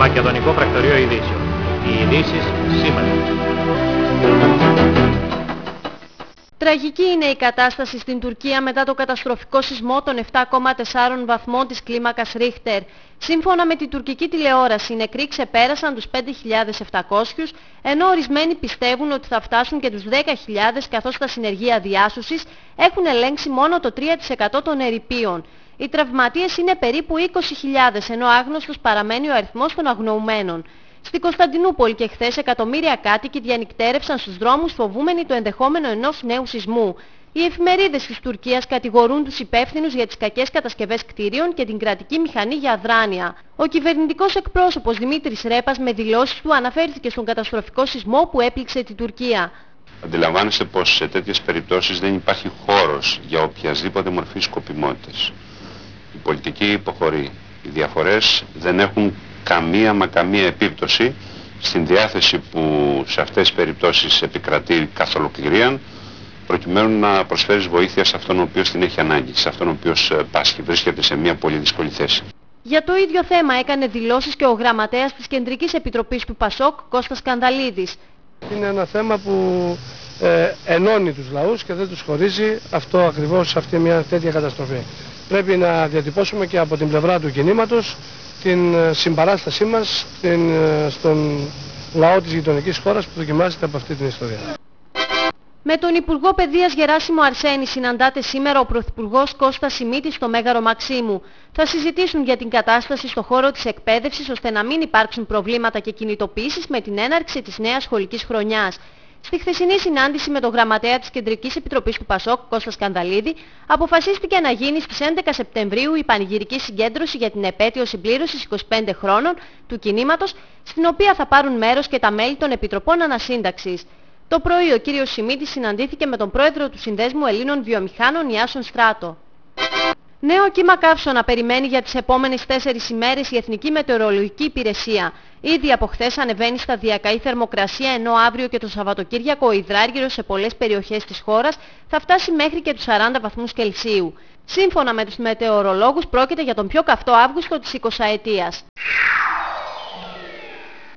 Μακεδονικό Πρακτορείο Ειδήσεων. Οι ειδήσεις σήμερα. Τραγική είναι η κατάσταση στην Τουρκία μετά το καταστροφικό σεισμό των 7,4 βαθμών της κλίμακας Ρίχτερ. Σύμφωνα με την τουρκική τηλεόραση, οι νεκροί ξεπέρασαν τους 5.700, ενώ ορισμένοι πιστεύουν ότι θα φτάσουν και τους 10.000, καθώς τα συνεργεία διάσωσης έχουν ελέγξει μόνο το 3% των ερειπίων. Οι τραυματίες είναι περίπου 20.000, ενώ άγνωστος παραμένει ο αριθμός των αγνοουμένων. Στην Κωνσταντινούπολη και χθες εκατομμύρια κάτοικοι διανυκτέρευσαν στους δρόμους φοβούμενοι το ενδεχόμενο ενός νέου σεισμού. Οι εφημερίδες της Τουρκίας κατηγορούν τους υπεύθυνους για τις κακές κατασκευές κτίριων και την κρατική μηχανή για αδράνεια. Ο κυβερνητικός εκπρόσωπος Δημήτρης Ρέπας με δηλώσεις του αναφέρθηκε στον καταστροφικό σεισμό που έπληξε την Τουρκία. Αντιλαμβάνεστε πως σε τέτοιες περιπτώσεις δεν υπάρχει χώρος για οποιασδήποτε μορφή σκοπιμότητας. Η πολιτική υποχωρεί. Οι διαφορές δεν έχουν καμία επίπτωση στην διάθεση που σε αυτές τις περιπτώσεις επικρατεί καθ' ολοκληρίαν, προκειμένου να προσφέρεις βοήθεια σε αυτόν ο οποίος την έχει ανάγκη, σε αυτόν ο οποίος πάσχει, βρίσκεται σε μια πολύ δύσκολη θέση. Για το ίδιο θέμα έκανε δηλώσεις και ο γραμματέας της Κεντρικής Επιτροπής του ΠΑΣΟΚ, Κώστας Σκανδαλίδης. Είναι ένα θέμα που ενώνει τους λαούς και δεν τους χωρίζει αυτό ακριβώς σε αυτή μια τέτοια καταστροφή. Πρέπει να διατυπώσουμε και από την πλευρά του κινήματος την συμπαράστασή μας στον λαό της γειτονικής χώρας που δοκιμάζεται από αυτή την ιστορία. Με τον Υπουργό Παιδείας Γεράσιμο Αρσένη συναντάται σήμερα ο Πρωθυπουργός Κώστας Σιμίτης στο Μέγαρο Μαξίμου. Θα συζητήσουν για την κατάσταση στο χώρο της εκπαίδευσης ώστε να μην υπάρξουν προβλήματα και κινητοποιήσεις με την έναρξη της νέας σχολικής χρονιάς. Στη χθεσινή συνάντηση με τον γραμματέα της Κεντρικής Επιτροπής του ΠΑΣΟΚ, Κώστα Σκανδαλίδη, αποφασίστηκε να γίνει στις 11 Σεπτεμβρίου η πανηγυρική συγκέντρωση για την επέτειο συμπλήρωσης 25 χρόνων του κινήματος, στην οποία θα πάρουν μέρος και τα μέλη των Επιτροπών Ανασύνταξης. Το πρωί ο κύριος Σιμίτης συναντήθηκε με τον πρόεδρο του Συνδέσμου Ελλήνων Βιομηχάνων Ιάσον Στράτο. Νέο κύμα καύσωνα περιμένει για τις επόμενες 4 ημέρες η Εθνική Μετεωρολογική Υπηρεσία. Ήδη από χθες ανεβαίνει σταδιακά η θερμοκρασία, ενώ αύριο και το Σαββατοκύριακο ο υδράργυρος σε πολλές περιοχές της χώρας θα φτάσει μέχρι και τους 40 βαθμούς Κελσίου. Σύμφωνα με τους μετεωρολόγους πρόκειται για τον πιο καυτό Αύγουστο της 20ετίας.